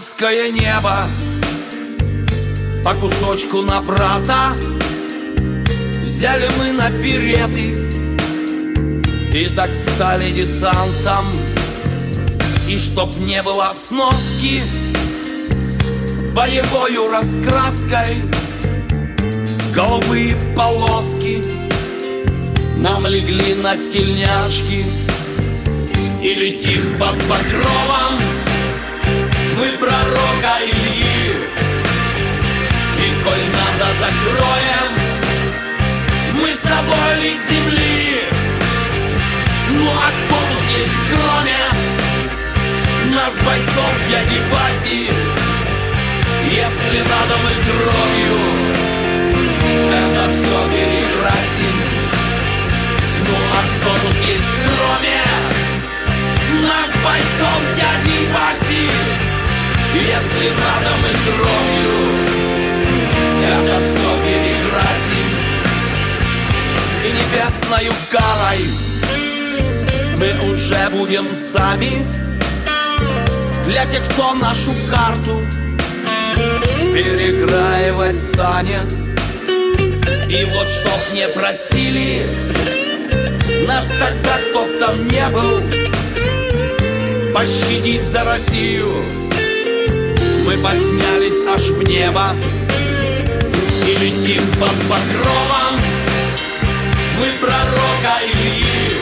русское небо по кусочку на брата взяли мы на береты и так стали десантом. И чтоб не было сноски боевою раскраской, голубые полоски нам легли на тельняшки. И летим под покровом мы пророка Ильи, и коль надо закроем мы с собой лик земли. Ну а кто тут есть кроме нас, бойцов дяди Васи? Если надо, мы кровью это все перекрасим. Ну а кто тут есть кроме нас, бойцов дяди Васи? Если надо, мы кровью это все перекрасим. И небесною карой мы уже будем сами для тех, кто нашу карту перекраивать станет. И вот чтоб не просили нас тогда, кто б там не был, пощадить за Россию, мы поднялись аж в небо и летим под покровом мы пророка Ильи.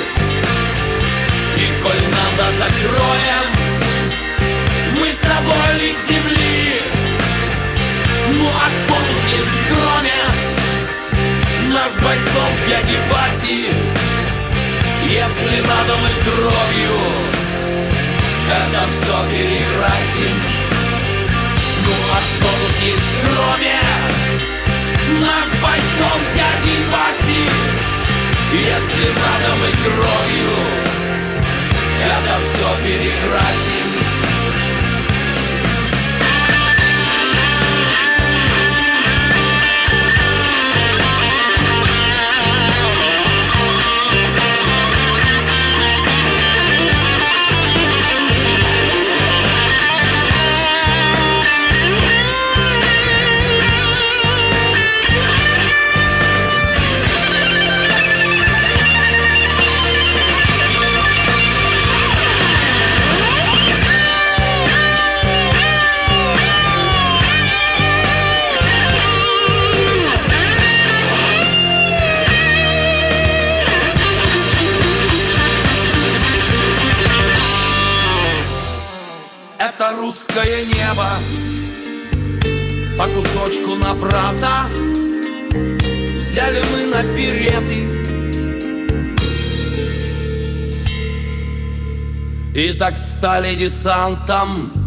И коль надо, закроем мы с собой лик земли. Ну а кто тут есть кроме нас, бойцов дяди Васи? Если надо, мы кровью это все перекрасим. Ну а кто тут есть кроме нас, бойцов дяди Васи? Если надо, мы кровью это все перекрасим. Это русское небо по кусочку на брата взяли мы на береты и так стали десантом.